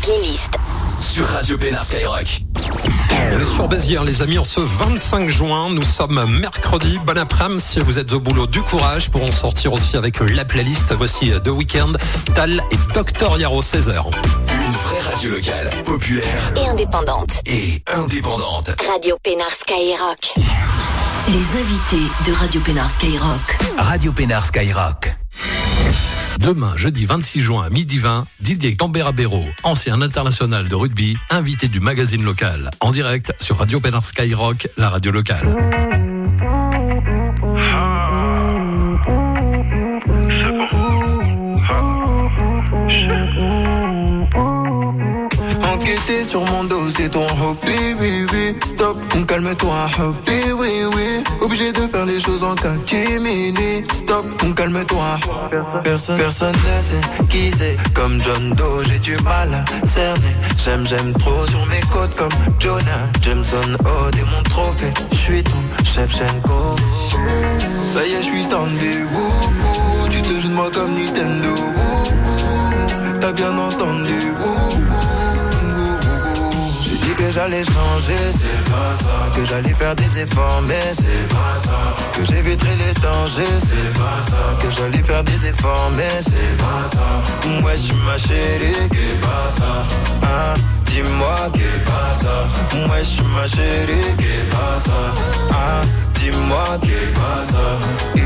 playlist sur Radio Pénard Skyrock. On est sur Béziers, les amis, en ce 25 juin. Nous sommes mercredi. Bon après-midi, si vous êtes au boulot, du courage pour en sortir aussi avec la playlist. Voici The Weeknd, Tal et Dr Yaro, 16h. Une vraie radio locale, populaire et indépendante. Radio Pénard Skyrock. Les invités de Radio Pénard Skyrock. Radio Pénard Skyrock. Demain, jeudi 26 juin à 12h20, Didier Cambera-Béraud, ancien international de rugby, invité du magazine local, en direct sur Radio Pénard Skyrock, la radio locale. C'est bon. Enquêter sur mon dos, c'est ton hobby, oui, oui. Stop, calme-toi, hobby, oui, oui. Obligé de faire les choses en catimini. Stop, calme-toi. Personne ne sait qui c'est. Comme John Doe, j'ai du mal à cerner. J'aime trop sur mes côtes comme Jonah Jameson. Oh, t'es mon trophée. J'suis ton chef Shenko. Ça y est, j'suis tendu. Tu te joues de moi comme Nintendo. T'as bien entendu. Que j'allais changer, c'est pas ça. Que j'allais faire des efforts, mais c'est pas ça. Que j'éviterai les dangers, c'est pas ça. Que j'allais faire des efforts, mais c'est pas ça. Ouais, j'suis ma chérie, qu'est pas ça. Hein? Dis-moi qu'est pas ça. Ouais, j'suis ma chérie, qu'est pas ça. Hein? Dis-moi qu'est pas ça.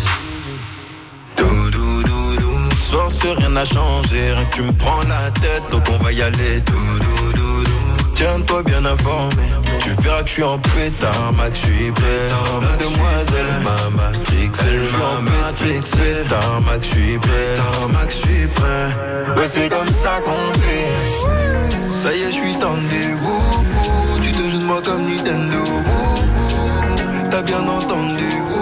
Soir sur rien n'a changé, rien que tu me prends la tête, donc on va y aller. Tiens-toi bien informé, tu verras que je suis en pétard, Max, je suis prêt. Mademoiselle, ma matrix, elle m'a matrix. Pétard, Max, je suis prêt. Max, je suis prêt. Ouais, c'est comme ça qu'on fait. Ça y est, je suis tendu. Tu te joues de moi comme Nintendo. T'as bien entendu.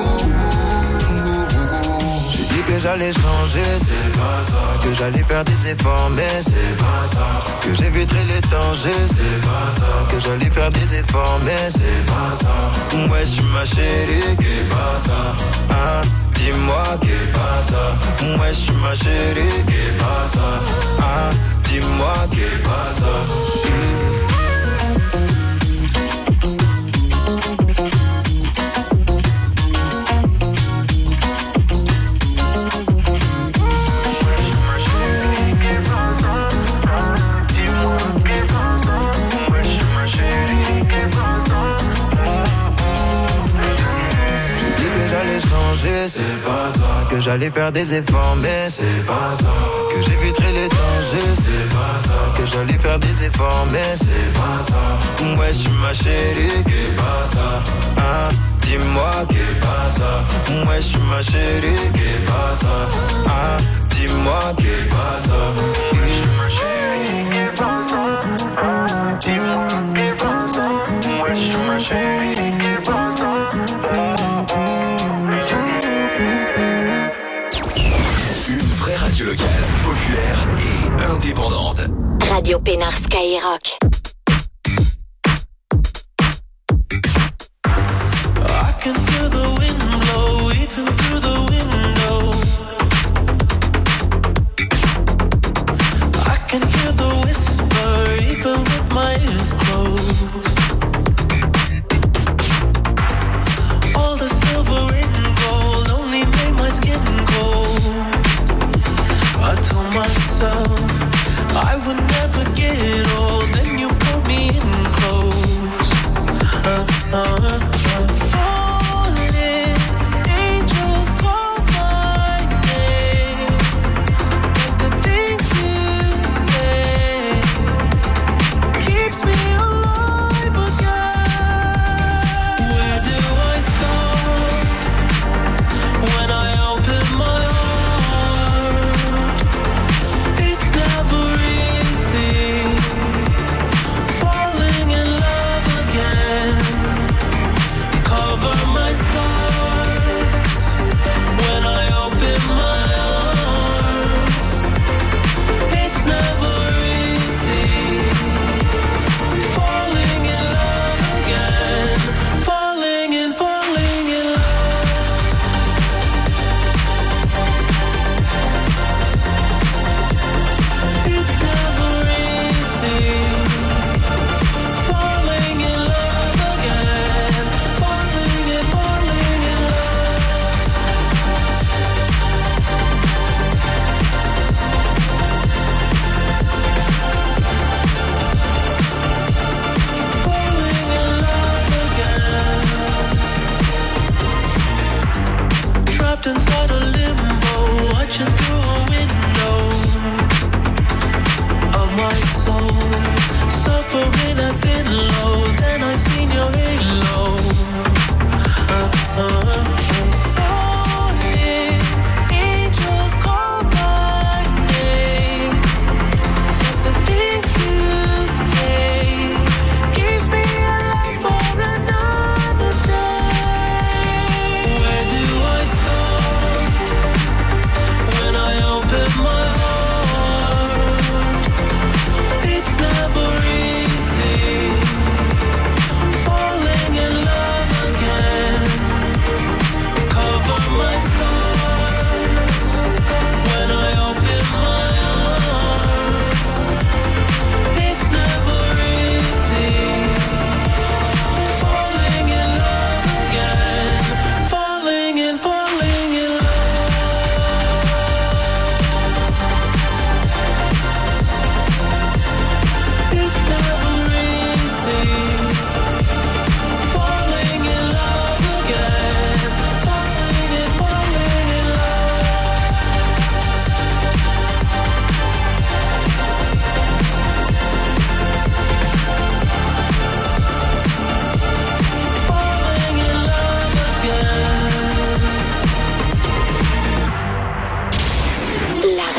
Que j'allais changer, c'est pas ça. Que j'allais faire des efforts, mais c'est pas ça. Que j'éviterai les dangers, c'est pas ça. Que j'allais faire des efforts, mais c'est pas ça. Ouais, j'suis ma chérie, qu'est pas ça. Hein? Dis-moi qu'est pas ça. Ouais, j'suis ma chérie, qu'est pas ça. Hein? Dis-moi qu'est pas ça. C'est pas ça. Que j'allais faire des efforts, mais c'est pas ça. Que j'éviterai les dangers, c'est pas ça. Que j'allais faire des efforts, mais c'est pas ça. Ouais, j'suis ma chérie, qu'est pas ça. Hein? Dis-moi qu'est pas ça. Ouais, j'suis ma chérie, qu'est pas ça. Hein? Dis-moi qu'est pas ça. Dis-moi qu'est pas ça. Ouais, j'suis ma chérie, qu'est pas ça. Radio locale, populaire et indépendante. Radio Pénard Skyrock. I can hear the wind blow even through the window. I can hear the whisper even with my eyes closed. All the silver and gold only made my skin cold. I told myself I would never get old, then you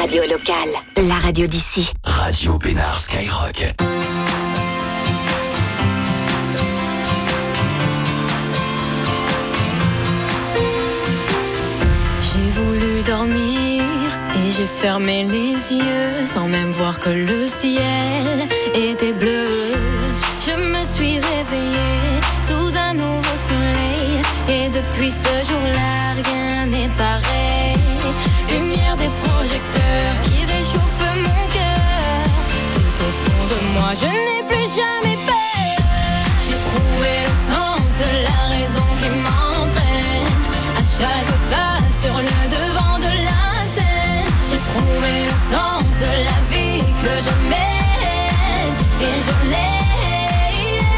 Radio locale, la radio d'ici. Radio Pénard Skyrock. J'ai voulu dormir et j'ai fermé les yeux sans même voir que le ciel était bleu. Je me suis réveillée sous un nouveau soleil et depuis ce jour-là rien n'est pareil. Lumière des projecteurs qui réchauffent mon cœur. Tout au fond de moi je n'ai plus jamais peur. J'ai trouvé le sens de la raison qui m'entraîne à chaque pas sur le devant de la scène. J'ai trouvé le sens de la vie que je mène et je l'aime.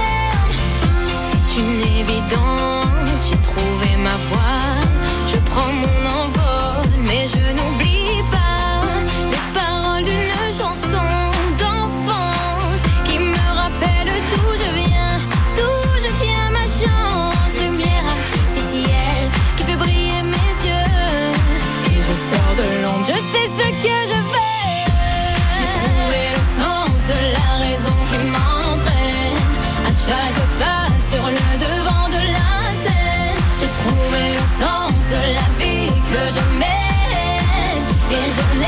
C'est une évidence, j'ai trouvé ma voie. Je prends mon envol, mais je n'oublie pas les paroles d'une chanson d'enfance qui me rappelle d'où je viens, d'où je tiens ma chance. Lumière artificielle qui fait briller mes yeux et je sors de l'ombre, je sais ce que je veux. J'ai trouvé le sens de la raison qui m'entraîne à chaque pas sur le devant de la scène. J'ai trouvé le sens de la vie que je mène et je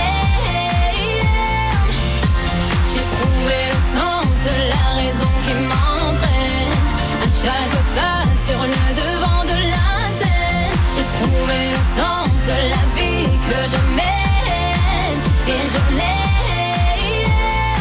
l'aime. J'ai trouvé le sens de la raison qui m'entraîne à chaque pas sur le devant de la scène. J'ai trouvé le sens de la vie que je mène et je l'aime.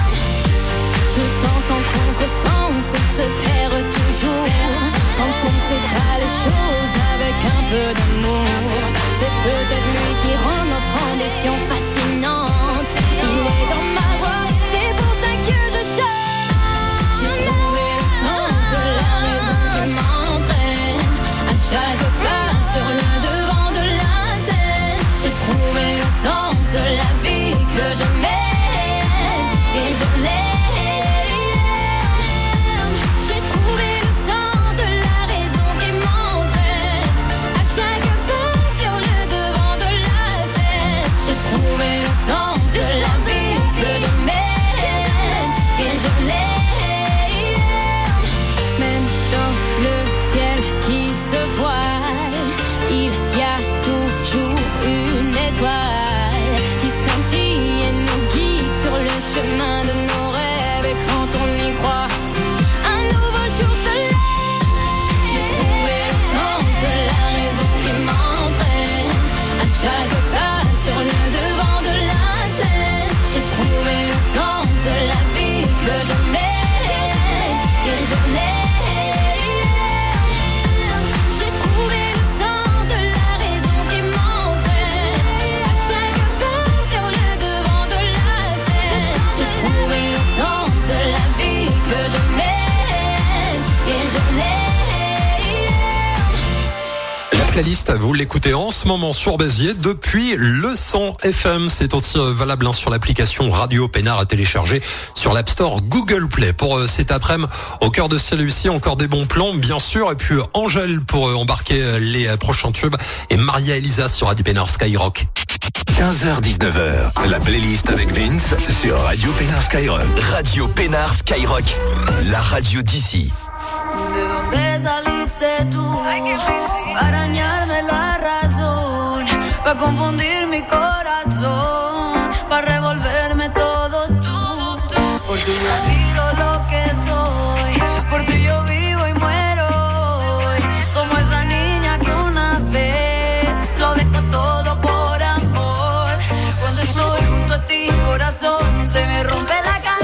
De sens en contresens, on se perd toujours quand on fait pas les choses avec un peu d'amour. C'est peut-être lui qui rend notre ambition fascinante. Il est dans ma voix, c'est pour ça que je chante. J'ai trouvé le sens de la raison qui m'entraîne à chaque pas sur le devant de la scène. J'ai trouvé le sens de la vie que je mène et je l'aime. J'ai trouvé le sens de la raison qui m'entraîne à chaque pas sur le devant de la scène. J'ai trouvé le sens de la vie que je mène et je l'aime. Même dans le ciel qui se voile, il y a toujours une étoile qui scintille et nous guide sur le chemin de nos rêves. Et quand on y croit, un nouveau jour se lève. J'ai trouvé le sens de la raison qui m'entraîne à chaque pas sur le devant de la scène. J'ai trouvé le sens de la vie que je mène et je l'aime. J'ai trouvé le sens de la raison qui m'entraîne à chaque pas sur le devant de la scène. J'ai trouvé le sens de la vie que je mène et je l'aime. La playlist, vous l'écoutez en ce moment sur Béziers depuis le 100 FM. C'est aussi valable sur l'application Radio Pénard à télécharger sur l'App Store Google Play. Pour cet après-midi, au cœur de celui-ci, encore des bons plans, bien sûr. Et puis Angèle pour embarquer les prochains tubes. Et Maria Elisa sur Radio Pénard Skyrock. 15h-19h, la playlist avec Vince sur Radio Pénard Skyrock. Radio Pénard Skyrock, la radio d'ici. ¿De dónde saliste tú? Para dañarme la razón, para confundir mi corazón, para revolverme todo tú. Por ti yo olvido lo que soy, por ti yo vivo y muero hoy, como esa niña que una vez lo dejó todo por amor. Cuando estoy junto a ti, corazón, se me rompe la calma.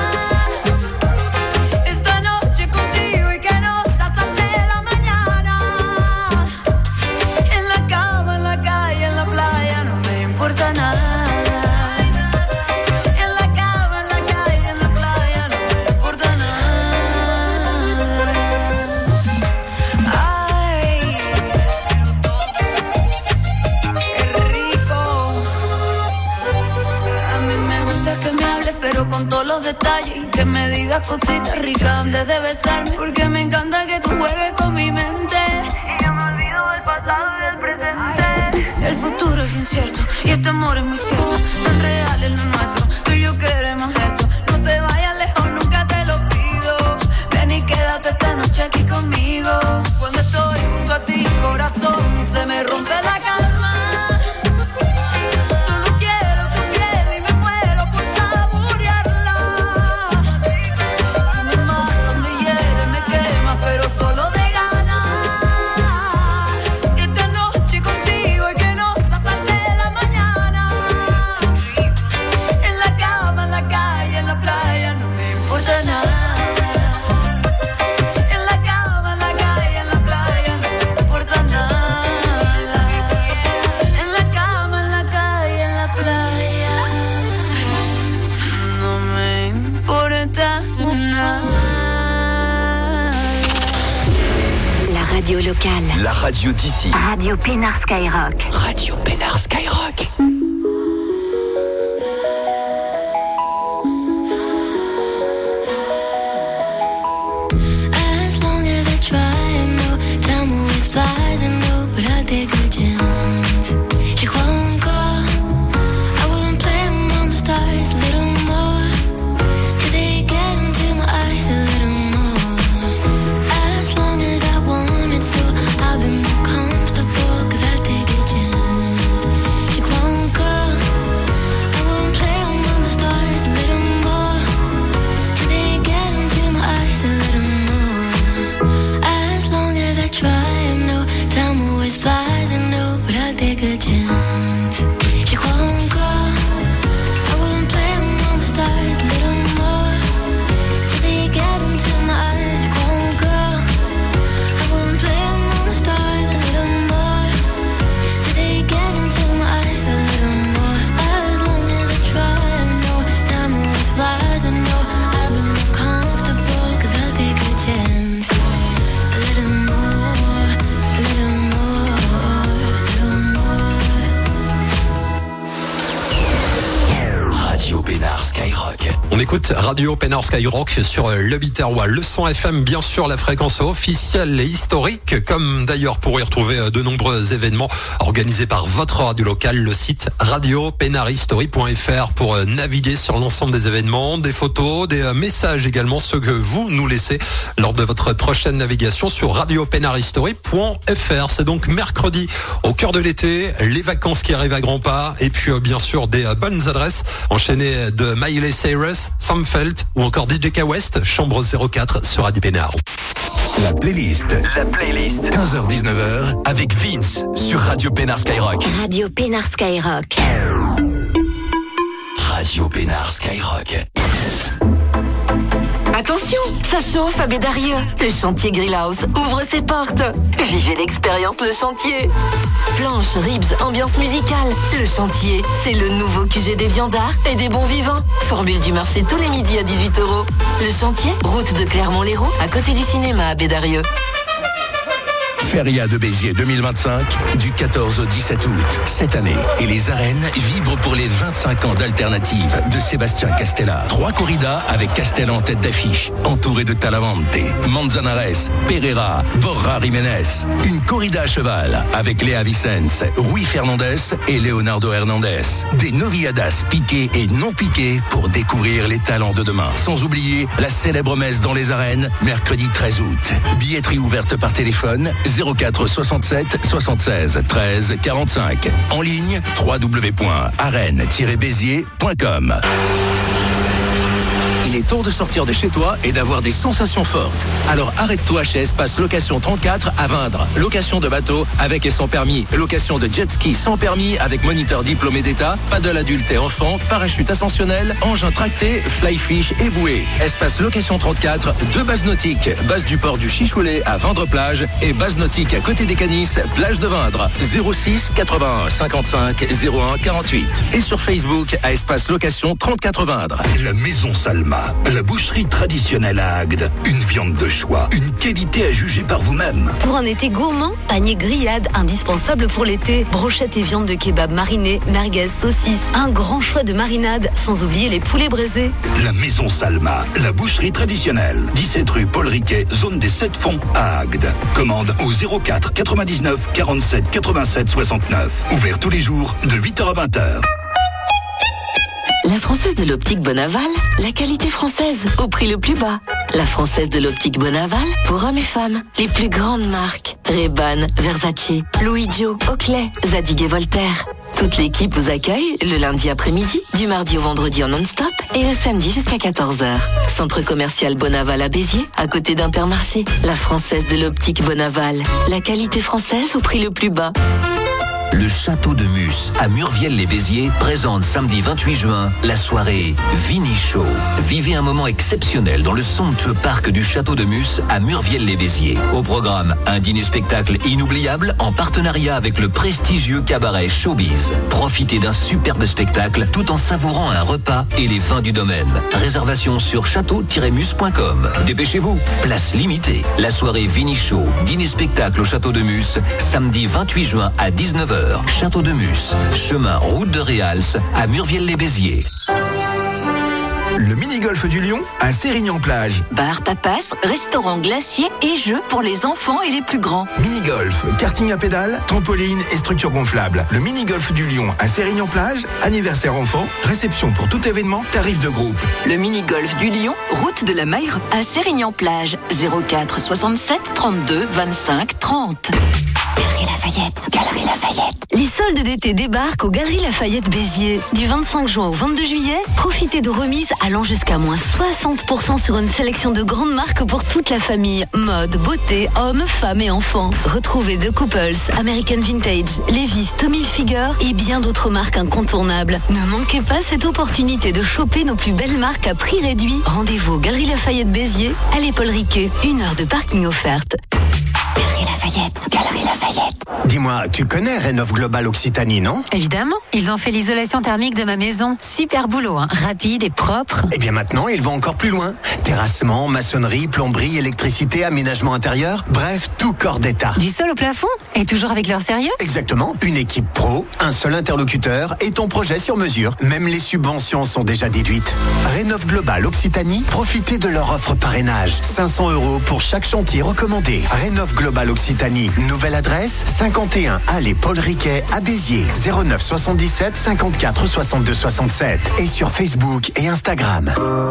Esta noche contigo y que no se salte la mañana. todos los detalles y que me digas cositas ricas antes de besarme, porque me encanta que tú juegues con mi mente y yo me olvido del pasado y del presente. El futuro es incierto y este amor es muy cierto, tan real es lo nuestro, tú y yo queremos esto. No te vayas lejos, nunca te lo pido, ven y quédate esta noche aquí conmigo. Cuando estoy junto a ti, corazón, se me rompe la calma. Solo de ganas, y esta noche contigo y que nos asalte la mañana. En la cama, en la calle, en la playa, no me importa nada. En la cama, en la calle, en la playa, no me importa nada. En la cama, en la calle, en la playa, no me importa nada. Radio locale. La radio d'ici. Radio Pénard Skyrock. Radio Pénard Skyrock. As long as I try and know, time always flies and know, but I'll take a chance. J'y crois encore. I wouldn't play among the stars a little more, till they get into my eyes a little more. As long as I want, so I'll be more comfortable, cause I'll take a chance. J'y crois encore. I won't play among the stars a little more, till they get into my eyes a little more. As long as I try and know, time always flies and know, but I'll take a chance. J'y crois encore. I won't play among the stars a little more, till they get into my eyes. J'y crois encore. I won't play among the stars a little more, till they get into my eyes a little more. As long as I try and know, time always flies and know, I'll be more comfortable, cause I'll take a chance. A little more, a little more, a little more. Radio Pénard Skyrock. On écoute Radio Pénard Skyrock sur le Biterrois. Le son FM, bien sûr, la fréquence officielle et historique, comme d'ailleurs pour y retrouver de nombreux événements organisés par votre radio locale, le site radiopénardhistory.fr pour naviguer sur l'ensemble des événements, des photos, des messages également, ceux que vous nous laissez lors de votre prochaine navigation sur radiopénardhistory.fr. C'est donc mercredi, au cœur de l'été, les vacances qui arrivent à grands pas, et puis bien sûr des bonnes adresses enchaînées de Miley Cyrus, Sam Felt ou encore DJ K West, Chambre 04 sur Radio Pénard. La playlist. 15h-19h avec Vince sur Radio Pénard Skyrock. Radio Pénard Skyrock. Radio Pénard Skyrock. Attention, ça chauffe à Bédarieux. Le chantier Grillhouse ouvre ses portes. Vivez l'expérience Le Chantier. Planches, ribs, ambiance musicale. Le Chantier, c'est le nouveau QG des viandards et des bons vivants. Formule du marché tous les midis à 18 €. Le Chantier, route de Clermont-Lérault, à côté du cinéma à Bédarieux. Feria de Béziers 2025 du 14 au 17 août. Cette année, et les arènes vibrent pour les 25 ans d'Alternative de Sébastien Castella. 3 corridas avec Castella en tête d'affiche, entouré de Talavante, Manzanares, Pereira, Borja Jiménez. Une corrida à cheval avec Léa Vicens, Rui Fernandez et Leonardo Hernandez. Des novilladas piquées et non piquées pour découvrir les talents de demain. Sans oublier la célèbre messe dans les arènes, mercredi 13 août. Billetterie ouverte par téléphone 04 67 76 13 45. En ligne www.arène-béziers.com. Il est temps de sortir de chez toi et d'avoir des sensations fortes. Alors arrête-toi chez Espace Location 34 à Vindre. Location de bateau avec et sans permis. Location de jet ski sans permis avec moniteur diplômé d'État. Paddle adulte et enfant. Parachute ascensionnel. Engin tracté. Fly fish et bouée. Espace Location 34. 2 bases nautiques. Base du port du Chichoulet à Vindre-Plage. Et base nautique à côté des Canis. Plage de Vindre. 06 81 55 01 48. Et sur Facebook à Espace Location 34 Vindre. La Maison Salma. Salma, la boucherie traditionnelle à Agde. Une viande de choix, une qualité à juger par vous-même. Pour un été gourmand, panier grillade indispensable pour l'été. Brochettes et viande de kebab marinée, merguez, saucisses, un grand choix de marinades, sans oublier les poulets braisés. La maison Salma, la boucherie traditionnelle. 17 rue Paul Riquet, zone des 7 fonds à Agde. Commande au 04 99 47 87 69. Ouvert tous les jours de 8h à 20h. La Française de l'Optique Bonaval, la qualité française au prix le plus bas. La Française de l'Optique Bonaval, pour hommes et femmes, les plus grandes marques. Ray-Ban, Versace, Louis Jo, Oakley, Zadig et Voltaire. Toute l'équipe vous accueille le lundi après-midi, du mardi au vendredi en non-stop et le samedi jusqu'à 14h. Centre commercial Bonaval à Béziers, à côté d'Intermarché. La Française de l'Optique Bonaval, la qualité française au prix le plus bas. Le Château de Mus à Murviel-les-Béziers présente samedi 28 juin la soirée Vini Show. Vivez un moment exceptionnel dans le somptueux parc du Château de Mus à Murviel-les-Béziers. Au programme, un dîner-spectacle inoubliable en partenariat avec le prestigieux cabaret Showbiz. Profitez d'un superbe spectacle tout en savourant un repas et les vins du domaine. Réservation sur château-mus.com. Dépêchez-vous, place limitée. La soirée Vini Show, dîner-spectacle au Château de Mus, samedi 28 juin à 19h. Château de Mus, chemin route de Réals à Murviel-les-Béziers. Le mini-golf du Lion à Sérignan-Plage. Bar, tapas, restaurant glacier et jeux pour les enfants et les plus grands. Mini-golf, karting à pédales, trampoline et structure gonflable. Le mini-golf du Lion à Sérignan-Plage, anniversaire enfant, réception pour tout événement, tarif de groupe. Le mini-golf du Lion, route de la Maire à Sérignan-Plage, 04 67 32 25 30. Galerie Lafayette. Les soldes d'été débarquent aux Galeries Lafayette Béziers. Du 25 juin au 22 juillet, profitez de remises allant jusqu'à moins 60% sur une sélection de grandes marques pour toute la famille. Mode, beauté, hommes, femmes et enfants. Retrouvez The Couples, American Vintage, Levi's, Tommy Hilfiger et bien d'autres marques incontournables. Ne manquez pas cette opportunité de choper nos plus belles marques à prix réduit. Rendez-vous aux Galeries Lafayette Béziers, allée Paul Riquet. 1 heure de parking offerte. Galerie Lafayette. Dis-moi, tu connais Rénov Global Occitanie, non? Évidemment, ils ont fait l'isolation thermique de ma maison. Super boulot, hein. Rapide et propre. Et bien maintenant, ils vont encore plus loin. Terrassement, maçonnerie, plomberie, électricité, aménagement intérieur, bref, tout corps d'état. Du sol au plafond? Et toujours avec leur sérieux? Exactement, une équipe pro, un seul interlocuteur et ton projet sur mesure. Même les subventions sont déjà déduites. Rénov Global Occitanie, profitez de leur offre parrainage. 500 € pour chaque chantier recommandé. Rénov Global Occitanie, nouvelle adresse, 51 allée Paul Riquet à Béziers, 09 77 54 62 67 et sur Facebook et Instagram.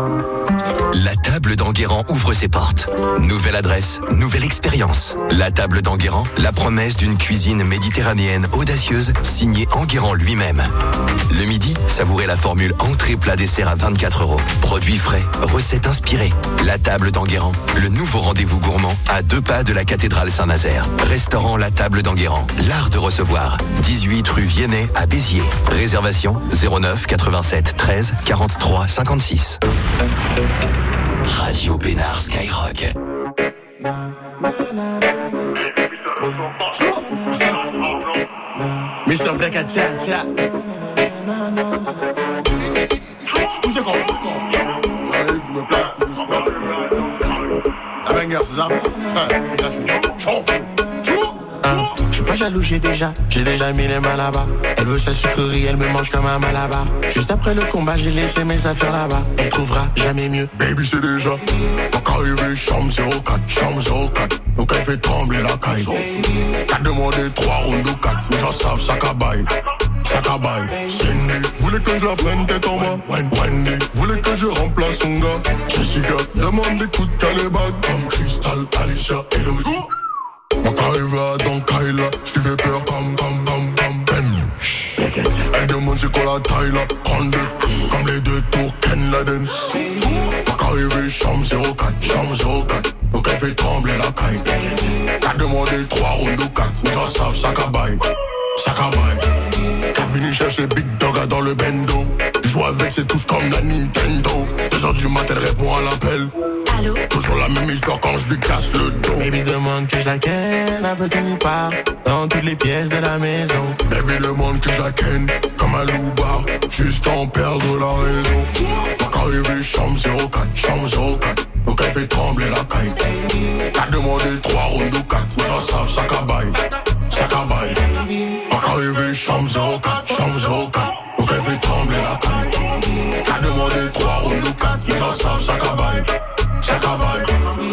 La table d'Enguerrand ouvre ses portes. Nouvelle adresse, nouvelle expérience. La table d'Enguerrand, la promesse d'une cuisine méditerranéenne audacieuse, signée Enguerrand lui-même. Le midi, savourez la formule entrée plat dessert à 24 €. Produits frais, recettes inspirées. La table d'Enguerrand, le nouveau rendez-vous gourmand à 2 pas de la cathédrale Saint-Nazaire. Restaurant La Table d'Enguerrand, l'art de recevoir. 18 rue Viennet à Béziers. Réservation 09 87 13 43 56. Radio Pénard Skyrock. Mr. Black at Tia. Où c'est qu'on? J'arrive, je me place tout doucement. La banger, c'est ça? C'est gratuit. Je suis pas jaloux, j'ai déjà mis les mains là-bas. Elle veut sa sucrerie, elle me mange comme un malabar. Juste après le combat, j'ai laissé mes affaires là-bas. Elle trouvera jamais mieux. Baby, c'est déjà. Donc arrivé, chambre 04. Donc elle fait trembler la caille. T'as demandé 3 rounds ou 4. Les gens savent, ça cabaye. Cindy, voulait que je la prenne tête en bas. Wendy, voulait que je remplace son gars. Jessica, demande des coups de calébag. Comme Crystal, Alicia et Louis. Mon arrivé à Don Kyla, j't'ai fait peur comme Ben. Elle demande c'est quoi la taille là. 32, comme les 2 tours Ken Laden. Mon arrivé, chambre 04. Donc elle fait trembler la caille. T'as demandé 3 rounds ou 4. Les gens savent, ça cabaye. T'as fini chercher Big Dog dans le bendo. joue avec ses touches comme la Nintendo. 2h du matin, elle répond à l'appel. Allô? Toujours la même histoire quand je lui casse le dos. Baby demande que je la ken un peu tout part, dans toutes les pièces de la maison. Baby demande que je la ken comme un loup-bar, juste en perdre la raison. Pas qu'arriver, chambre 04, chambre 04. Donc elle fait trembler la caille. T'as demandé 3 rondes ou 4, mais j'en savent, ça cabaye. Ça cabaye. Pas qu'arriver, chambre 04, chambre 04. Donc elle fait trembler la caille. T'as demandé 3 rondes ou 4, mais j'en savent, ça cabaye. Ça cabaye.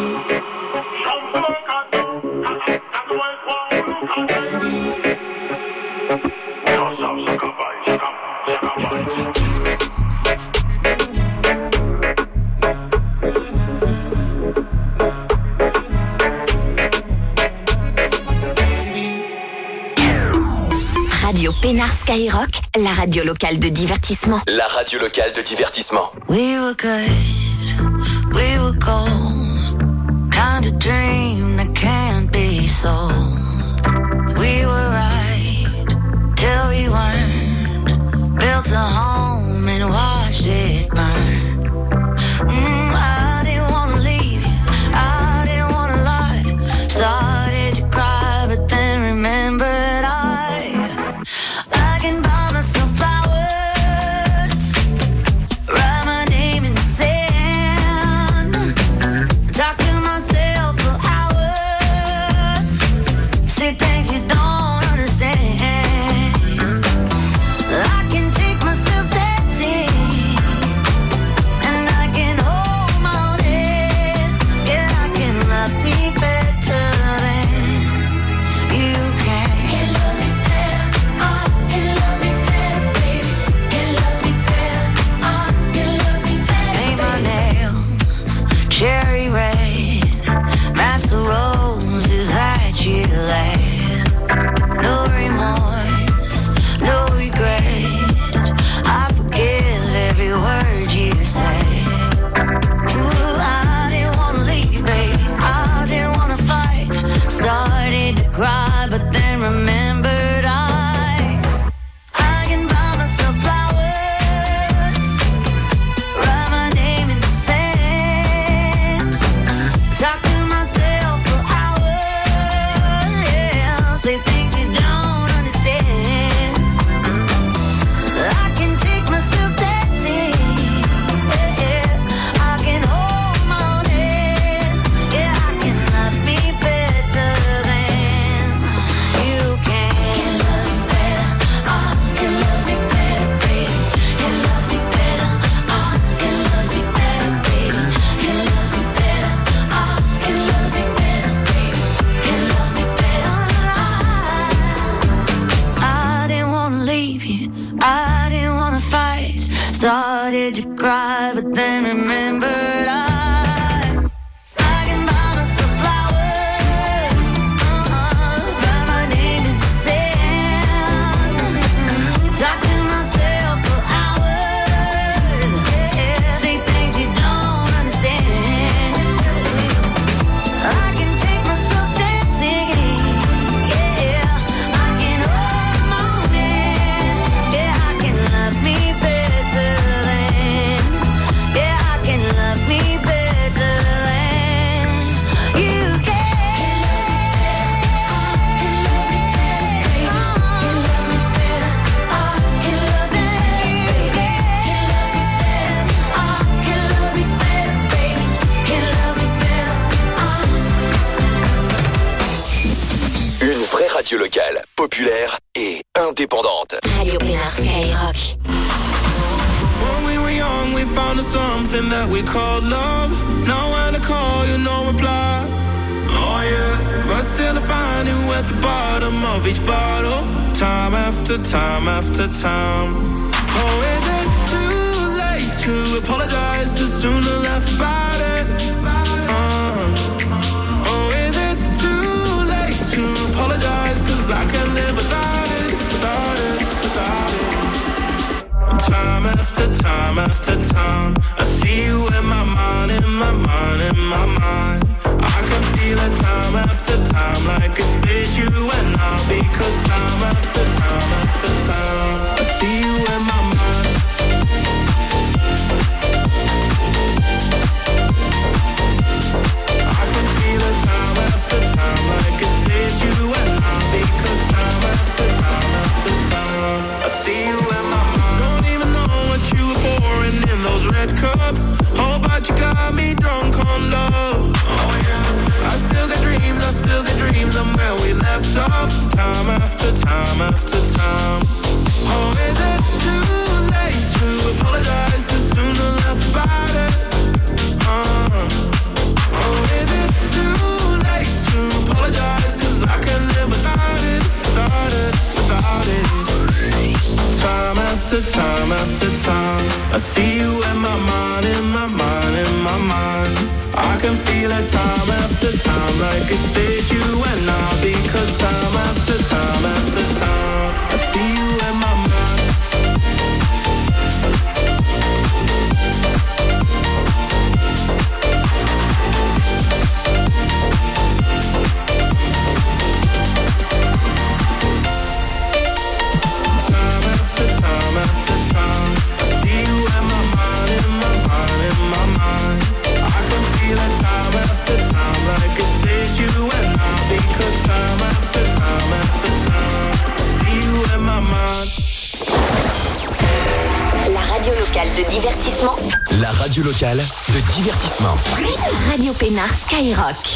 Radio Pénard Skyrock, la radio locale de divertissement. La radio locale de divertissement. We were good, we were gold, kind of dream that can't be sold. We were right till we weren't, built a home and watched it burn. I didn't wanna leave you, I didn't wanna lie. Started to cry but then remembered I can buy myself flowers, write my name in the sand, talk to myself for hours, say things you don't understand. I can take myself dancing, and I can hold my own head. Yeah, I can love me better than you can. Can love me better, can love me better, baby. Can love me better, can love me better. Paint my nails cherry red, match the roses that you laid. No remorse, no regret. I forgive every word you say. Ooh, I didn't wanna leave, babe. I didn't wanna fight. Started to cry, but then remembered I can buy myself flowers, write my name in the sand, talk to myself for hours, yeah, say things you don't understand. I can take myself dancing, yeah, I can hold my own head, yeah, I can love me better than you can. Can love me better, can love me better, baby. Can love me better, can love me better, baby. Can love me better, can love me better, baby. Can love me better. I didn't wanna leave you, I didn't wanna fight. Started to cry, but then remembered I can buy myself flowers, write my name in the sand, talk to myself for hours, yeah, say things you don't understand. I can take myself dancing, yeah, I can hold my own hand, yeah, I can love me better than, yeah, I can love me better than you can. Can love me better, can love me better, can love me better, can love me better, baby, can love me better. Une vraie radio locale, populaire et indépendante. Radio Pénard Skyrock. When we were young, we found something that we called love. Now when I call, you no reply. Oh yeah. But still I find you at the bottom of each bottle, time after time after time. Oh, is it too late to apologize? Too soon to laugh about it? Oh, is it too late to apologize? 'Cause I can't live without it, without it, without it. Time after time after time, I see you in my mind, in my mind, in my mind. I can feel it time after time, like it's with you and I. Because time after time after time, I see you in my mind. time after time. Oh, is it too late to apologize? Too soon to laugh about it. Oh, is it too late to apologize? 'Cause I can live without it, without it, without it. Time after time after time, I see you in my mind, in my mind, in my mind. I can feel it time after time, like it's been you and I. Because time after time after time, I see you in my mind. De divertissement. La radio locale de divertissement. Radio Pénard Skyrock.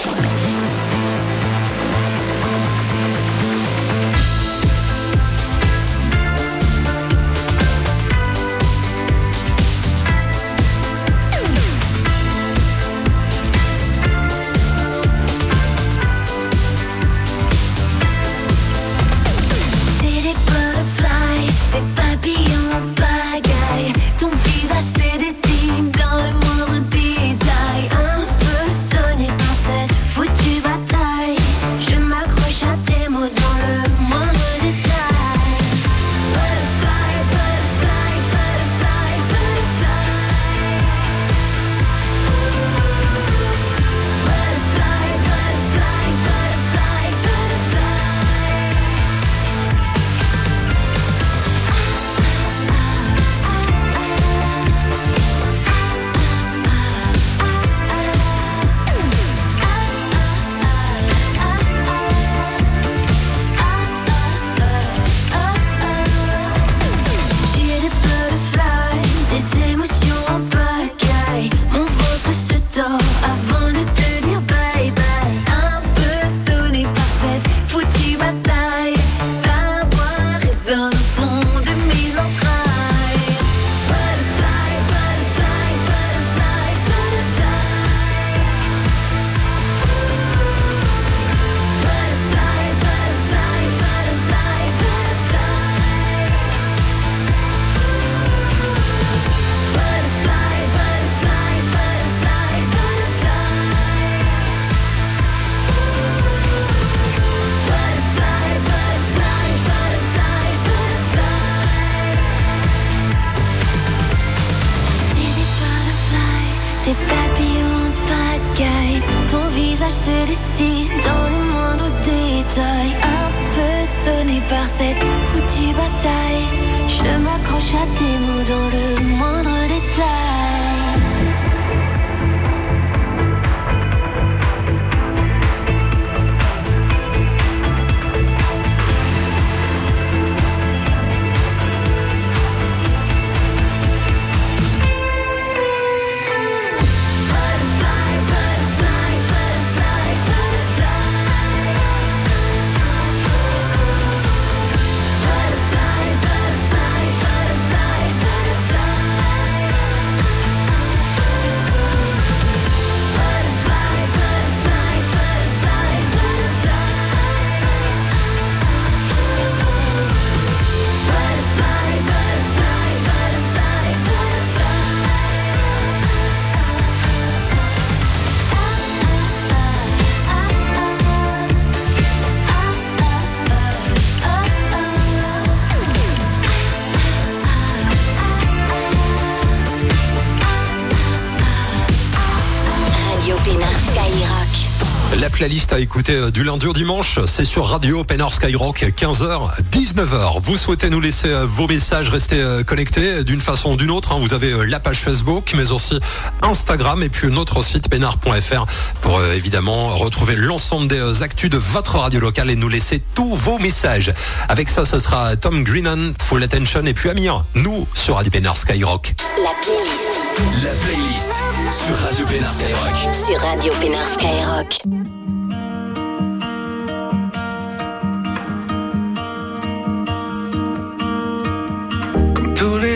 La playlist à écouter du lundi au dimanche, c'est sur Radio Pénard Skyrock, 15h, 19h. Vous souhaitez nous laisser vos messages, restez connectés d'une façon ou d'une autre. Vous avez la page Facebook, mais aussi Instagram et puis notre site pénard.fr pour évidemment retrouver l'ensemble des actus de votre radio locale et nous laisser tous vos messages. Avec ça, ce sera Tom Greenan, Full Attention et puis Amir, nous sur Radio Pénard Skyrock. La playlist. La playlist sur Radio Pénard Skyrock. Sur Radio Pénard Skyrock.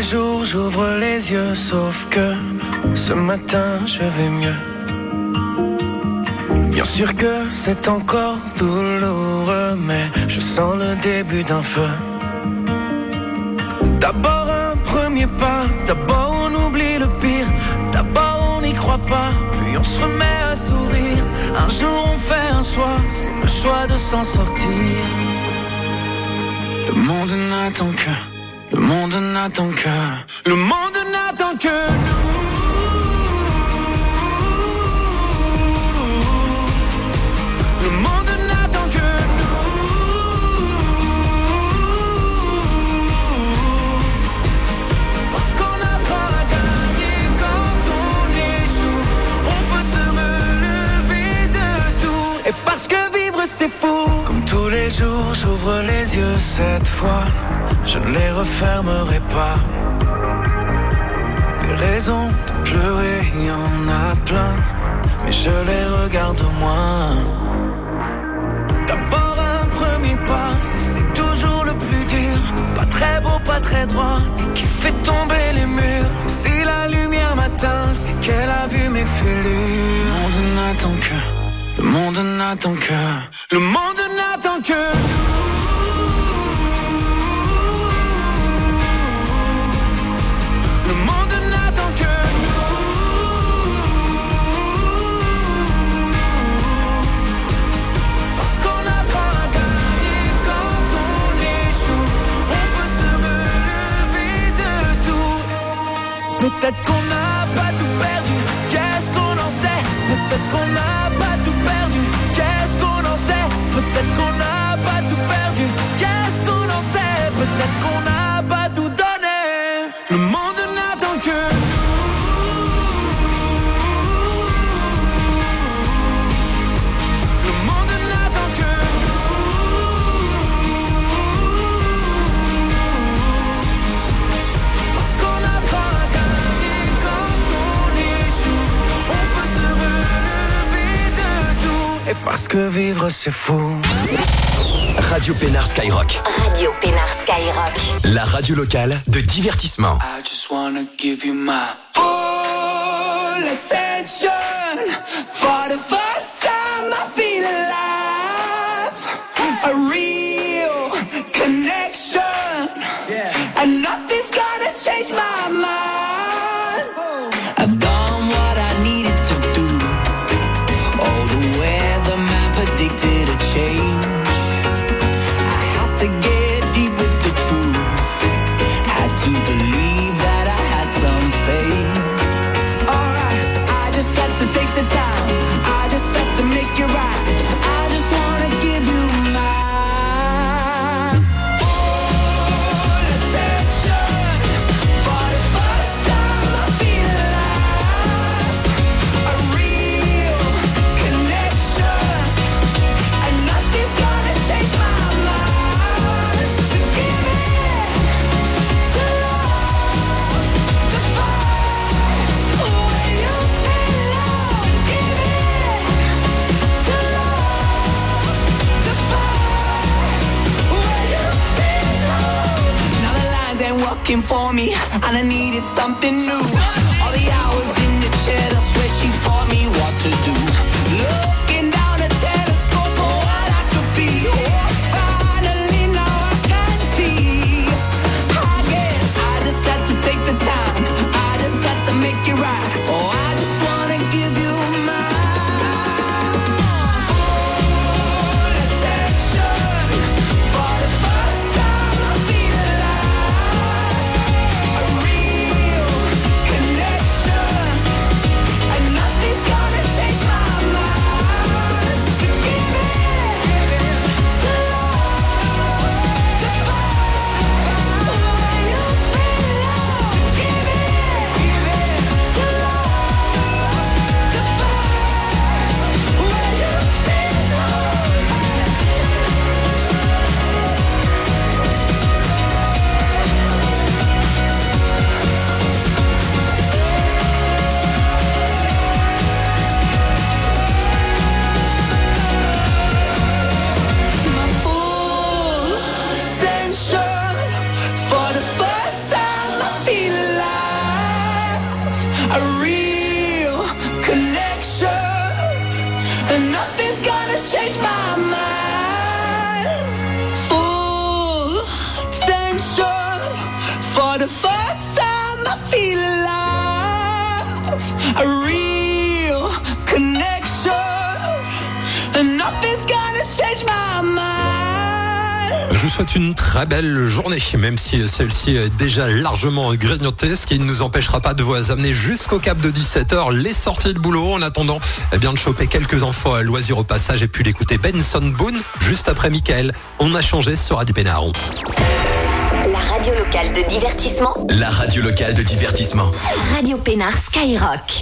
jours j'ouvre les yeux, sauf que ce matin je vais mieux. Bien sûr que c'est encore douloureux, mais je sens le début d'un feu. D'abord un premier pas, d'abord on oublie le pire, d'abord on n'y croit pas, puis on se remet à sourire. Un jour on fait un choix, c'est le choix de s'en sortir. Le monde n'attend que, le monde n'attend que, le monde n'attend que nous. Le monde n'attend que nous. Parce qu'on apprend à gagner quand on échoue. On peut se relever de tout. Et parce que vivre c'est fou. Comme tous les jours j'ouvre les yeux, cette fois je ne les refermerai pas. Des raisons de pleurer, il y en a plein, mais je les regarde moins. D'abord un premier pas, c'est toujours le plus dur. Pas très beau, pas très droit, et qui fait tomber les murs. Si la lumière m'atteint, c'est qu'elle a vu mes fêlures. Le monde n'attend que, le monde n'attend que, le monde n'attend que nous. Le monde n'attend que nous. Parce qu'on apprend à gagner quand on échoue. On peut se relever de tout. Peut-être qu'on n'a pas tout perdu, qu'est-ce qu'on en sait? Peut-être qu'on n'a pas tout perdu, qu'est-ce qu'on en sait? Peut-être qu'on n'a pas tout perdu, qu'est-ce qu'on en sait? Peut-être qu'on n'a pas tout donné. Le monde n'attend que nous. Le monde n'attend que nous. Parce qu'on apprend à gagner quand on échoue. On peut se relever de tout. Et parce que vivre c'est fou. Radio Pénard Skyrock. Radio Pénard Skyrock. La radio locale de divertissement. I just wanna give you my full attention. For the first time I feel alive. A real connection. And nothing's gonna change my mind. I've done what I needed to do. Oh, the weatherman predicted a change. To get deep with the truth, had to believe that I had some faith. Alright, I just had to take the time, I just had to make it right. I just wanna give you my full attention. For the first time I feel alive. A real connection. And nothing's gonna change my mind. Working for me, and I needed something new. All the hours in the chair, I swear she taught me what to do. Looking down a telescope for what I could be. Oh, finally now I can see. I guess I just had to take the time, I just had to make it right. Oh, I just wanna give you my full attention. For the first time I feel alive. A real connection. And nothing's gonna change my souhaite une très belle journée, même si celle-ci est déjà largement grignotée, ce qui ne nous empêchera pas de vous amener jusqu'au cap de 17h, les sorties de boulot. En attendant, de choper quelques infos à loisir au passage et puis d'écouter Benson Boone juste après Michael. On a changé sur Radio Pénard. La radio locale de divertissement. La radio locale de divertissement. Radio Pénard Skyrock.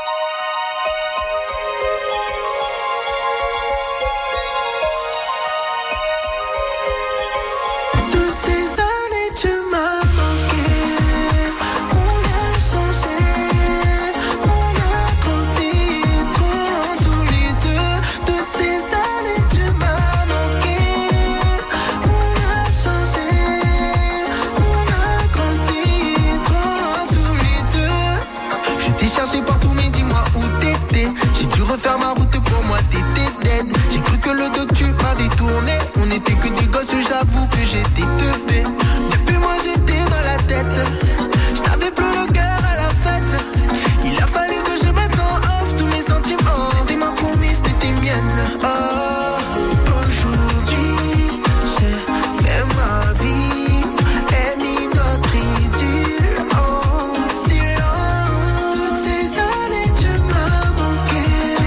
Faire ma route pour moi t'étais dead. J'ai cru que le dos tu m'avais tourné. On n'était que des gosses, j'avoue que j'étais teubé. Depuis moi j'étais dans la tête. Je n'avais plus le cœur à la fête. Il a fallu que je mette en off tous mes sentiments. T'es ma promise, t'étais mienne. Oh, aujourd'hui j'ai fait ma vie et mis notre idylle en silence. Toutes ces années tu m'as manqué.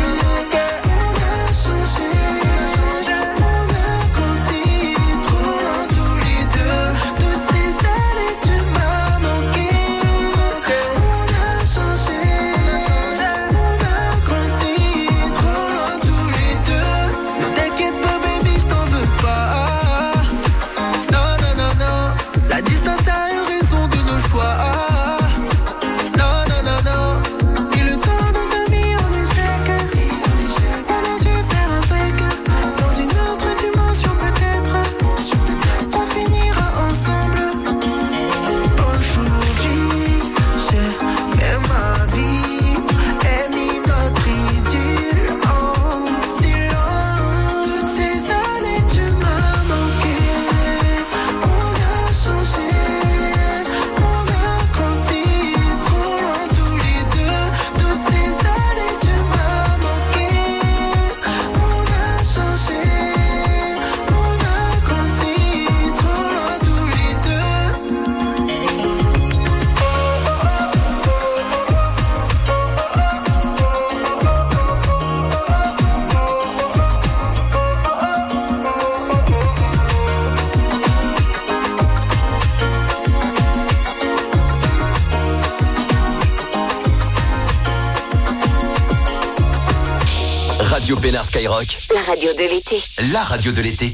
Radio Pénard Skyrock. La radio de l'été. La radio de l'été.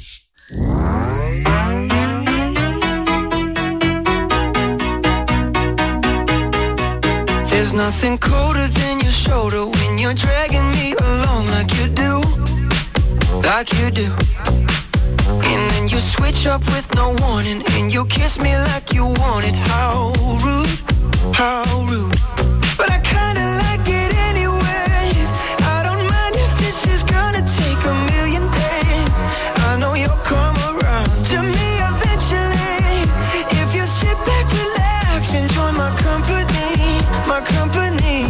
There's nothing colder than your shoulder when you're dragging me along like you do. Like you do. And then you switch up with no warning and you kiss me like you want it. How rude, how rude. But I kinda like it anyways. I don't mind if this is gonna take a million days. I know you'll come around to me eventually. If you sit back, relax, enjoy my company, my company.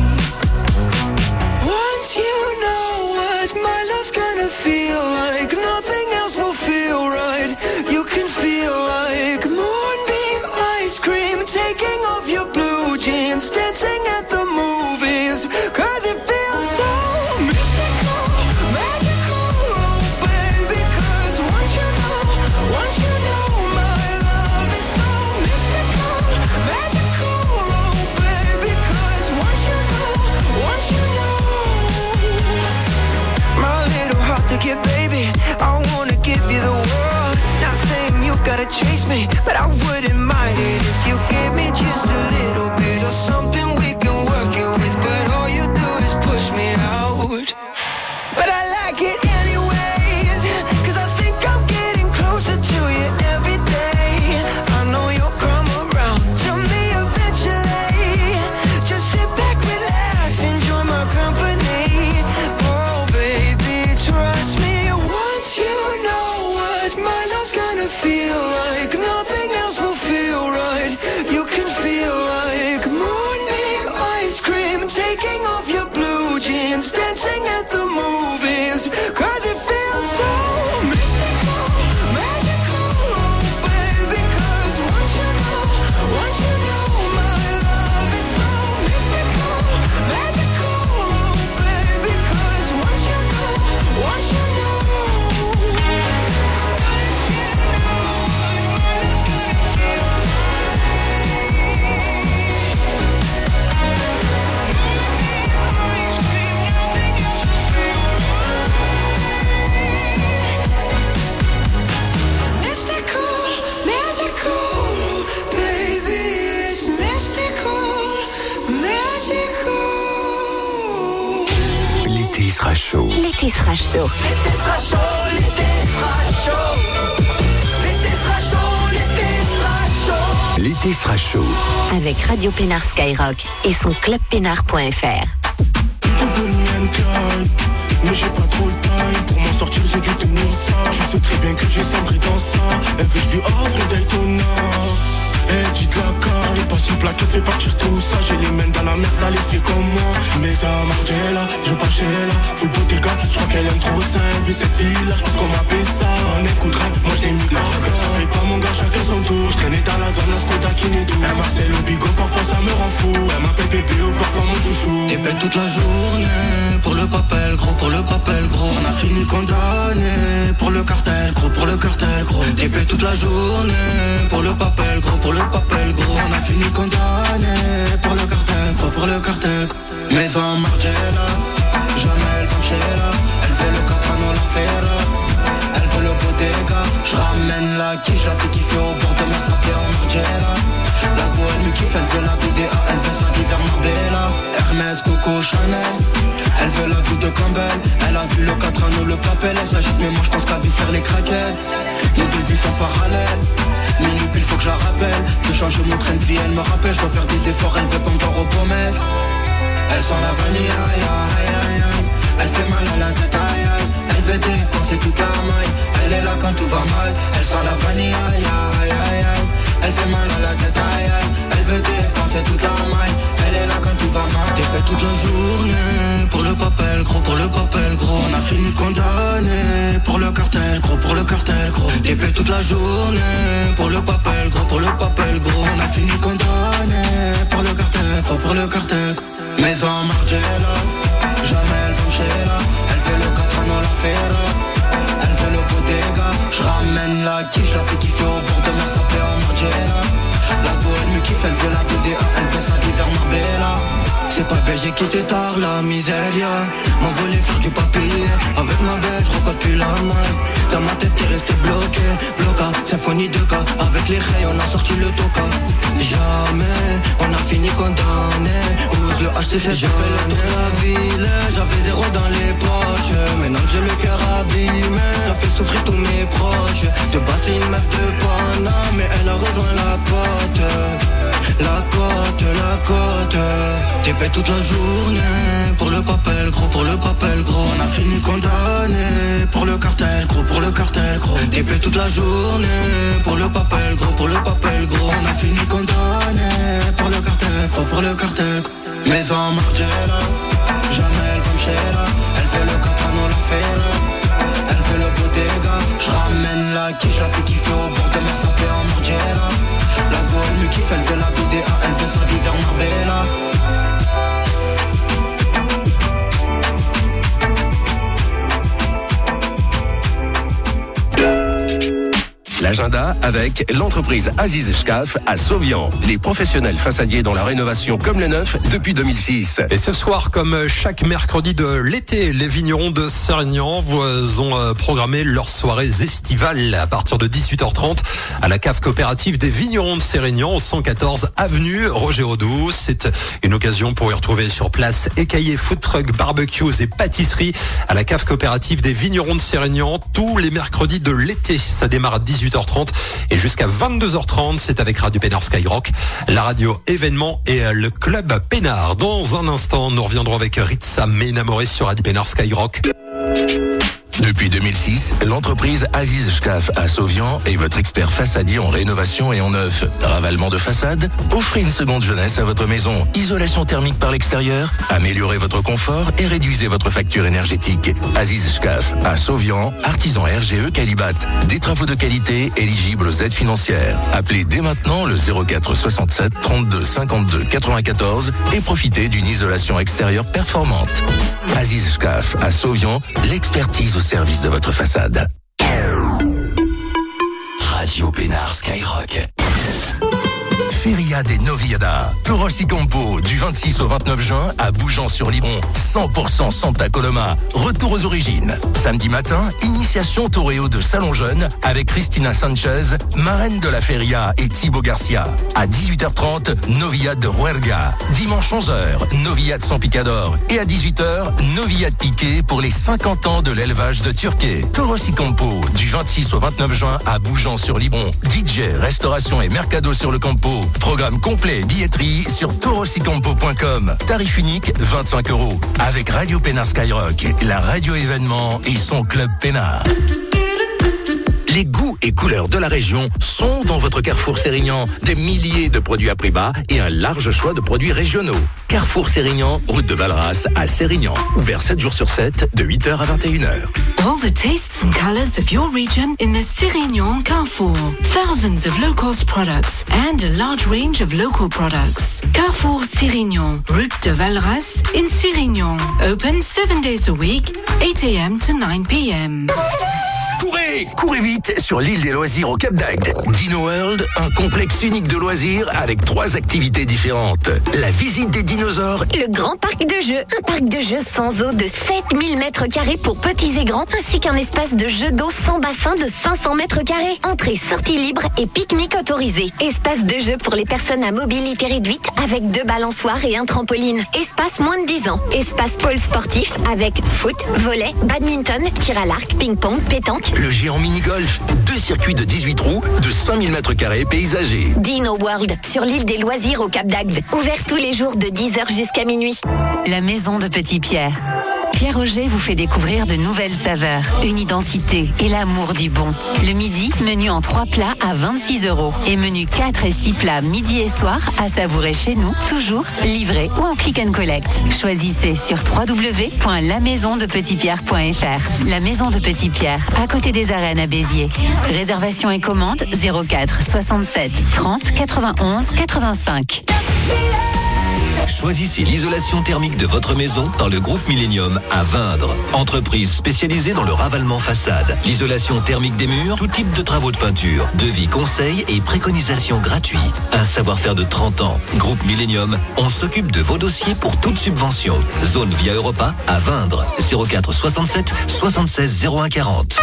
Once you know what my love's gonna feel like, nothing else will feel right. You can feel like moonbeam ice cream, taking off your blue jeans, dancing at the movies, 'cause it feels so mystical, magical, oh baby, 'cause once you know my love is so mystical, magical, oh baby, 'cause once you know my little heart to give, baby, I wanna give you the world. Not saying you gotta chase me, but I wouldn't mind it if you gave me just a little bit of something we can work it with. But all you do is push me out. But I like it anyways, 'cause I think I'm getting closer to you every day. I know you'll come around to me eventually. Just sit back, relax, enjoy my company. Oh baby, trust me, once you know what my love's gonna feel like, nothing else will feel right. You L'été sera chaud. L'été sera chaud. L'été sera chaud, l'été sera chaud. L'été sera chaud, l'été sera chaud. L'été sera chaud. Avec Radio Pénard Skyrock et son clubpénard.fr. Mais j'ai pas trop le time. Pour m'en sortir j'ai dû tenir ça. Je sais très bien que j'ai sombré dans ça. Elle veut que je lui offre le Daytona. Eh, dis de la carte, je passe une plaquette, fais partir tout ça. J'ai les mains dans la merde, elle fait comme moi. Mais ça marche, là, je veux pas chez là. Full bottega, je crois qu'elle aime trop ça. Elle veut cette vie là, je pense qu'on m'appelle ça. On écouterait, moi je t'ai mis gaga. Et pas mon gars, chacun son tour. Je traînais dans la zone, la Skoda qui n'est doux. Elle Marcel au bigot, parfois ça me rend fou. Elle m'appelle bébé ou parfois mon chouchou. T'es belle toute la journée, pour le papel gros, pour le papel gros. On a fini condamné, pour le cartel gros, pour le cartel gros. T'es belle toute la journée, pour le papel gros, pour le papel gros. On a fini condamné, pour le cartel gros, pour le cartel gros. Maison Margiela, jamais elle va chez là. Elle fait le Catrano, la Ferra. Elle veut le Bottega. Je ramène la quiche, la fille qui fait au bord de ma sapée en Margiela. La go elle me kiffe, elle veut la vidéo, elle veut sa vie vers Marbella. Hermès, Coco, Chanel. Elle veut la vue de Campbell. Elle a vu le Catrano, le papel. Elle s'agite mais moi je pense qu'elle vit faire les craquettes. Nos deux vies sont parallèles. Minuit il faut que je la rappelle. De changer mon train de vie, elle me rappelle. Je dois faire des efforts, elle veut pas encore au pommettes. Elle sent la vanille, aïe, aïe, aïe, aïe. Elle fait mal à la tête, aïe, aïe. Elle veut dépenser toute la maille. Elle est là quand tout va mal. Elle sent la vanille, aïe, aïe, aïe, aïe. Elle fait mal à la tête, aïe, aïe. Elle veut dépenser toute la maille. Elle est là quand tout va mal. T'es fait toute la journée, pour le papel gros, pour le papel gros. On a fini condamné, pour le cartel gros, pour le cartel gros. T'es fait toute la journée, pour le papel gros, pour le papel gros. On a fini condamné, pour le cartel gros, pour le cartel gros. Maison Margiela, jamais elle va chez là. Elle fait le Catrano, la Ferra. Elle fait le Bottega. Je ramène la quiche, la fille qui fait au bord de ma sapée en Margiela. La go elle me kiffe, elle veut la vidéo, elle veut sa vie vers Marbella. C'est pas que j'ai quitté tard la miséria. M'en voulait faire du papier. Avec ma belle, je recode plus la main. Dans ma tête t'es resté bloqué. Bloca, symphonie de cas. Avec les rails on a sorti le toka. Jamais, on a fini condamné. Ose le HTC, j'ai fait le tour de la ville. J'avais zéro dans les poches. Maintenant que j'ai le cœur abîmé, j'ai fait souffrir tous mes proches. De base c'est une meuf de Paname, mais elle a rejoint la côte. La côte, la côte. T'es bête toute la journée, pour le papel gros, pour le papel gros. On a fini condamné, pour le cartel gros, pour le cartel gros. T'es bête toute la journée, pour le papel gros, pour le papel gros. On a fini condamné, pour le cartel gros, pour le cartel gros. Maison Margiela, jamais elle va me chez là. Elle fait le Catrano, la Ferra. Elle fait le Bottega. Je ramène la quiche, la fille qui fait au bord de ma sapée en Margiela. La go elle me kiffe, elle veut la vidéo, elle veut sa vie vers Marbella. L'agenda avec l'entreprise Aziz Shkaf à Sauvian. Les professionnels façadiers dans la rénovation comme le neuf depuis 2006. Et ce soir, comme chaque mercredi de l'été, les vignerons de Sérignan vous ont programmé leurs soirées estivales à partir de 18h30 à la cave coopérative des vignerons de Sérignan au 114 avenue Roger Audoux. C'est une occasion pour y retrouver sur place écaillés, food truck, barbecues et pâtisseries à la cave coopérative des vignerons de Sérignan tous les mercredis de l'été. Ça démarre à 18h30 et jusqu'à 22h30. C'est avec Radio Pénard Skyrock, la radio événement et le club Pénard. Dans un instant, nous reviendrons avec Ritza Ménamoré sur Radio Pénard Skyrock. Depuis 2006, l'entreprise Aziz Shkaf à Sauvian est votre expert façadier en rénovation et en neuf. Ravalement de façade, offrez une seconde jeunesse à votre maison. Isolation thermique par l'extérieur, améliorez votre confort et réduisez votre facture énergétique. Aziz Shkaf à Sauvian, artisan RGE Calibat. Des travaux de qualité éligibles aux aides financières. Appelez dès maintenant le 04 67 32 52 94 et profitez d'une isolation extérieure performante. Aziz Shkaf à Sauvian, l'expertise au service de votre façade. Radio Pénard Skyrock. Feria des Noviada. Torossi Campo du 26 au 29 juin à Bougeant-sur-Libron. 100% Santa Coloma. Retour aux origines. Samedi matin, initiation Toréo de Salon Jeune avec Christina Sanchez, marraine de la Feria, et Thibaut Garcia. À 18h30, Noviade de Huerga. Dimanche 11h, Noviade sans picador. Et à 18h, Noviade piqué pour les 50 ans de l'élevage de Turquet. Torossi Campo du 26 au 29 juin à Bougeant-sur-Libron. DJ, restauration et mercado sur le Campo. Programme complet, billetterie sur torossicampo.com. Tarif unique, 25 €. Avec Radio Pénard Skyrock, la radio événement et son club Pénard. Les goûts et couleurs de la région sont dans votre Carrefour Sérignan. Des milliers de produits à prix bas et un large choix de produits régionaux. Carrefour Sérignan, route de Valras à Sérignan. Ouvert 7 jours sur 7, de 8h à 21h. All the tastes and colors of your region in the Sérignan Carrefour. Thousands of low-cost products and a large range of local products. Carrefour Sérignan, route de Valras in Sérignan. Open 7 days a week, 8 a.m. to 9 p.m. Courez vite sur l'île des loisirs au Cap d'Agde. Dino World, un complexe unique de loisirs avec 3 activités différentes. La visite des dinosaures. Le grand parc de jeux, un parc de jeux sans eau de 7000 m² pour petits et grands, ainsi qu'un espace de jeux d'eau sans bassin de 500 m². Entrée, sortie libre et pique-nique autorisé. Espace de jeux pour les personnes à mobilité réduite avec 2 balançoires et un trampoline. Espace moins de 10 ans. Espace pôle sportif avec foot, volley, badminton, tir à l'arc, ping-pong, pétanque. Le géant mini-golf, 2 circuits de 18 trous de 5000 m² paysagers. Dino World, sur l'île des loisirs au Cap d'Agde. Ouvert tous les jours de 10h jusqu'à minuit. La maison de Petit Pierre. Pierre Auger vous fait découvrir de nouvelles saveurs, une identité et l'amour du bon. Le midi, menu en 3 plats à 26 € et menu 4 et 6 plats midi et soir à savourer chez nous, toujours livré ou en click and collect. Choisissez sur www.lamaisondepetitpierre.fr. La Maison de Petit Pierre, à côté des arènes à Béziers. Réservation et commande 04 67 30 91 85. Choisissez l'isolation thermique de votre maison par le groupe Millennium à Vindre. Entreprise spécialisée dans le ravalement façade, l'isolation thermique des murs, tout type de travaux de peinture, devis, conseils et préconisations gratuits. Un savoir-faire de 30 ans. Groupe Millennium, on s'occupe de vos dossiers pour toute subvention. Zone Via Europa à Vindre. 04 67 76 01 40.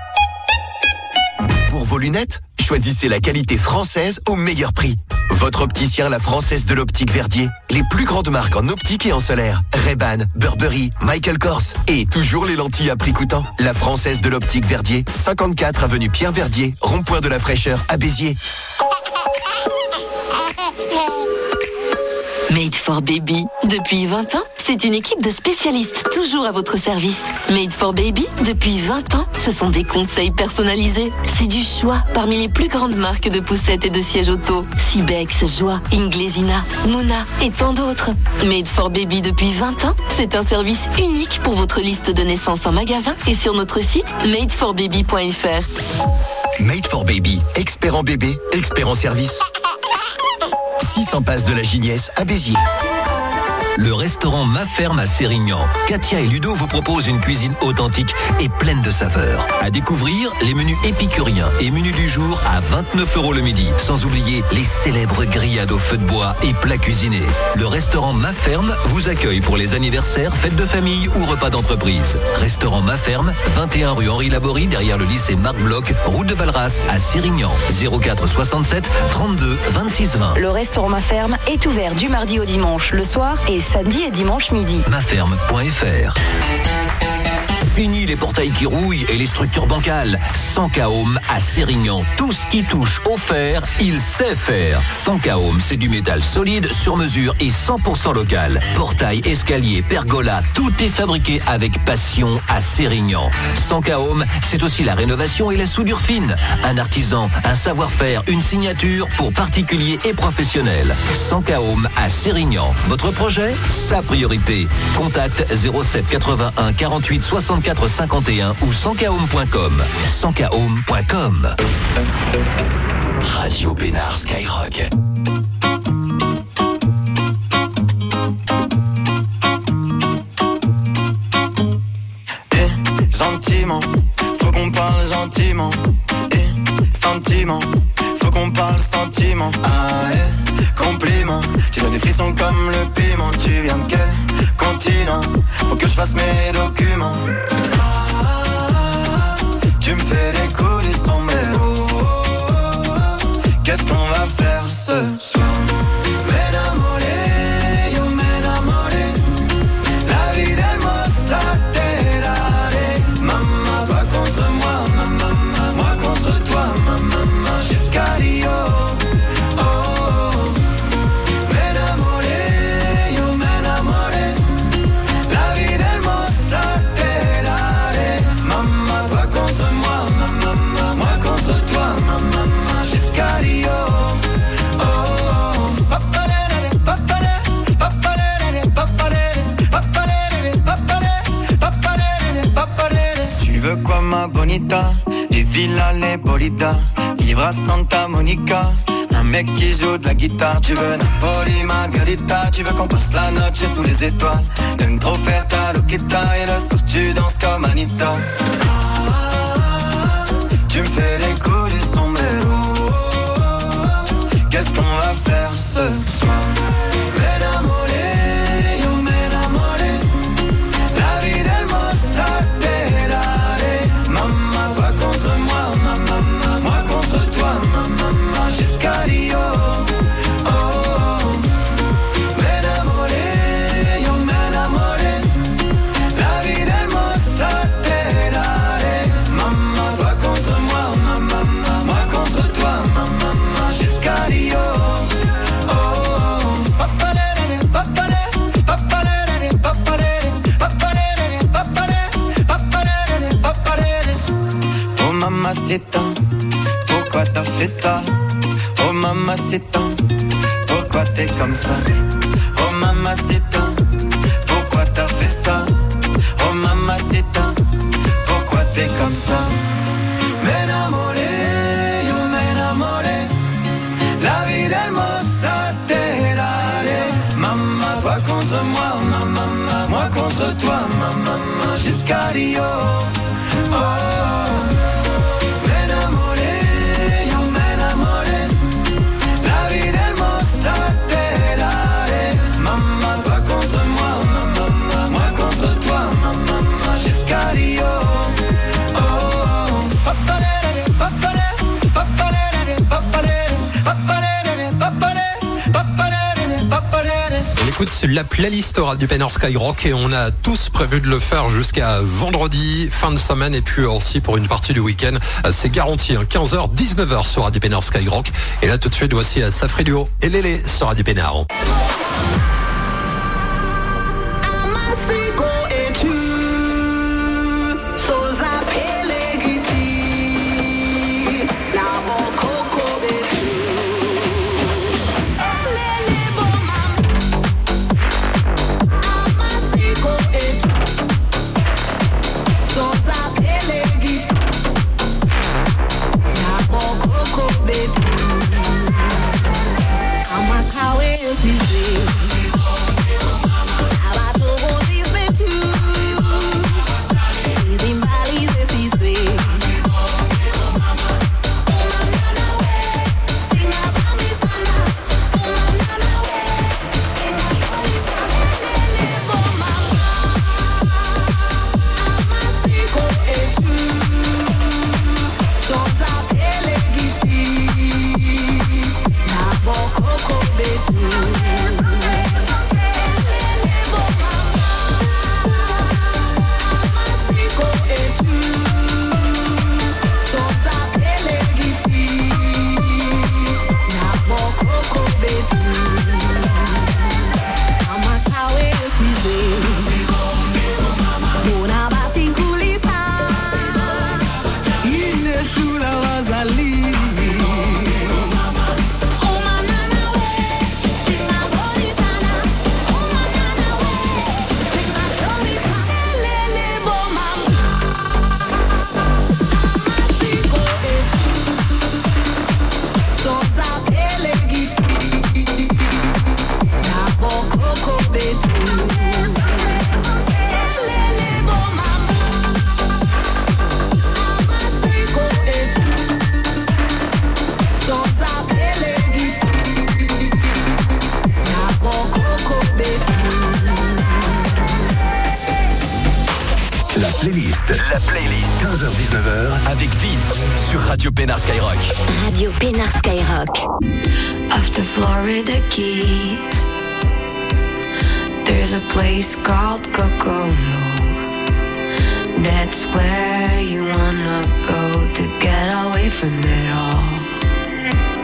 Pour vos lunettes, choisissez la qualité française au meilleur prix. Votre opticien, la Française de l'Optique Verdier. Les plus grandes marques en optique et en solaire. Ray-Ban, Burberry, Michael Kors. Et toujours les lentilles à prix coûtant. La Française de l'Optique Verdier. 54 avenue Pierre Verdier, rond-point de la Fraîcheur à Béziers. Made for Baby. Depuis 20 ans, c'est une équipe de spécialistes toujours à votre service. Made for Baby, depuis 20 ans, ce sont des conseils personnalisés. C'est du choix parmi les plus grandes marques de poussettes et de sièges auto. Cibex, Joie, Inglesina, Mouna et tant d'autres. Made for Baby depuis 20 ans, c'est un service unique pour votre liste de naissance en magasin et sur notre site madeforbaby.fr. Made for Baby, expert en bébé, expert en service. 600 passes de la Gignesse à Béziers. Le restaurant Ma Ferme à Sérignan. Katia et Ludo vous proposent une cuisine authentique et pleine de saveurs. À découvrir, les menus épicuriens et menus du jour à 29 € le midi. Sans oublier les célèbres grillades au feu de bois et plats cuisinés. Le restaurant Ma Ferme vous accueille pour les anniversaires, fêtes de famille ou repas d'entreprise. Restaurant Ma Ferme, 21 rue Henri Laborie, derrière le lycée Marc Bloch, route de Valras à Sérignan. 04 67 32 26 20. Le restaurant Ma Ferme est ouvert du mardi au dimanche le soir et samedi et dimanche midi. Maferme.fr. Fini les portails qui rouillent et les structures bancales. Sankahome à Sérignan. Tout ce qui touche au fer, il sait faire. Sankahome, c'est du métal solide, sur mesure et 100% local. Portail, escalier, pergola, tout est fabriqué avec passion à Sérignan. Sankahome, c'est aussi la rénovation et la soudure fine. Un artisan, un savoir-faire, une signature pour particuliers et professionnels. Sankahome à Sérignan. Votre projet, sa priorité. Contact 07 81 48 64 51 ou sankahome.com. Sankahome.com. Radio Pénard Skyrock. Gentiment, faut qu'on parle gentiment. Sentiment, faut qu'on parle sentiment. Ah ouais, compliment. Tu donnes des frissons comme le piment. Tu viens de quel continent? Faut que je fasse mes documents. Tu me fais des coups du sombrero. Qu'est-ce qu'on va faire ce soir? M'enamoré, yo m'enamoré. La vie del mossa terare. Maman, toi contre moi, maman, moi contre toi, maman, jusqu'à Rio. Oh, m'enamoré, yo m'enamoré. La vie del mossa terare. Maman, toi contre moi, maman, moi contre toi, maman, jusqu'à Rio. Tu veux quoi ma bonita? Les villas, les bolidas. Vivre à Santa Monica. Un mec qui joue de la guitare. Tu veux Napoli, Margarita. Tu veux qu'on passe la noche sous les étoiles. T'aimes trop faire ta loquita. Et le soir tu danses comme Anita. Tu me fais les coups du sombrero. Qu'est-ce qu'on va faire ce soir? M'enamoré, yo m'enamoré. La vie del mossa terare. Maman, toi contre moi, maman, moi contre toi, maman, jusqu'à Rio. Oh, m'enamoré, yo m'enamoré. La vie del mossa terare. Maman, toi contre moi, maman, moi contre toi, maman, jusqu'à Rio. Oh mamacita, pourquoi t'as fait ça? Oh mamacita, pourquoi t'es comme ça? Oh mamacita, pourquoi t'as fait ça? Oh mamacita, pourquoi t'es comme ça? M'enamoré, yo m'enamoré. La vie del mossa terare. Maman, toi contre moi, maman, moi contre toi, maman, jusqu'à Rio. Oh, m'enamoré, yo m'enamoré. La vie del mossa terare. Maman, toi contre moi, maman, moi contre toi, maman, jusqu'à Rio. Oh, papalere, papalere, papalere, papalere, papalere, papalere, papalere, papalere. On écoute la playlist Radio Penner Skyrock et on a tous prévu de le faire jusqu'à vendredi, fin de semaine et puis aussi pour une partie du week-end. C'est garanti, 15h, 19h sur Radio Penner Skyrock. Et là tout de suite, voici Safri Duo et Lélé sur Radio Penner. I'm a cowboy, La playlist. 15h-19h avec Vince sur Radio Pénard Skyrock. Radio Pénard Skyrock. After Florida Keys, there's a place called Kokomo. That's where you wanna go to get away from it all.